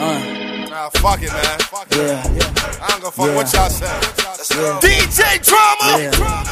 Nah, fuck it, man. Yeah. I don't go fuck what y'all say. Yeah. DJ Drama.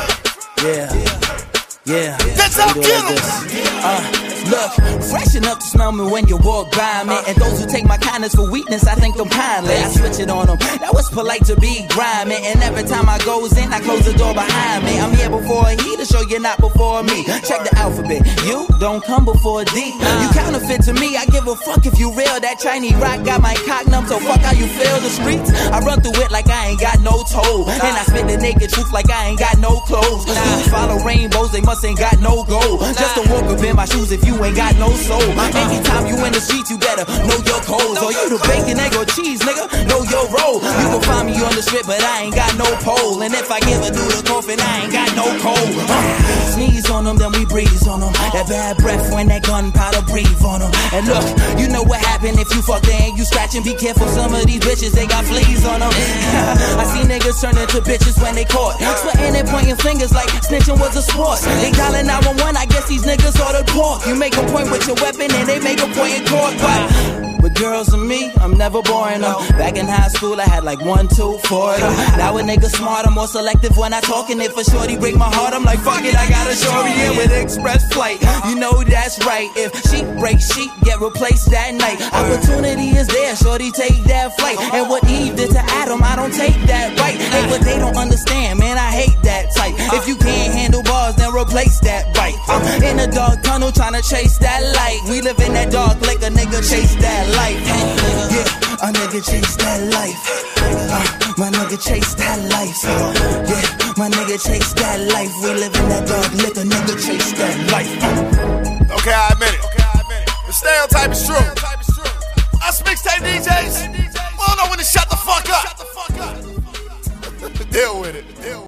Yeah. That's how get him. Look, freshen up to smell me when you walk by me. And those who take my kindness for weakness, I think I'm kindly. I switch it on them. That was polite to be grimy. And every time I goes in, I close the door behind me. I'm here before he to show you not before me. Check the alphabet. You don't come before D. You counterfeit to me. I give a fuck if you real. That Chinese rock got my cock numb, so fuck how you feel the streets. I run through it like I ain't got no toe. And I spit the naked truth like I ain't got no clothes. Dudes follow rainbows, they must ain't got no gold. Just don't walk up in my shoes if you ain't got no soul. Anytime you in the streets, you better know your codes. Or you the bacon, egg, or cheese, nigga, know your role. You can find me on the strip, but I ain't got no pole. And if I give a dude a coffin, I ain't got no cold. Sneeze on them, then we breeze on them. That bad breath when that gunpowder breathe on them. And look, you know what happened if you fuck there and you scratching. Be careful, some of these bitches, they got fleas on them. I see niggas turn into bitches when they caught. Sweating and pointing fingers like snitching was a sport. They dialing 911, I guess these niggas ordered pork. You make a point with your weapon and they make a point in court. But with girls and me, I'm never boring them. Back in high school, I had like 1, 2, 4 of them. Now a nigga smarter, more selective when I talk. And if a shorty break my heart, I'm like, fuck it, I got a shorty in with express flight. You know that's right. If she breaks, she get replaced that night. Opportunity is there, shorty take that flight. And what Eve did to Adam, I don't take that right. Hey, but they don't understand, man, I hate that type. If you can't handle bars, then replace that bite. I'm in a dark tunnel trying to chase that light. We live in that dark like a nigga chase that life. Yeah, a nigga chase that life. My nigga chase that life. Yeah, my nigga chase that life. We live in that dark like a nigga chase that life. Okay, I admit it. The stereotype is true. Us mixtape DJs, we don't know when to shut the fuck up. Deal with it.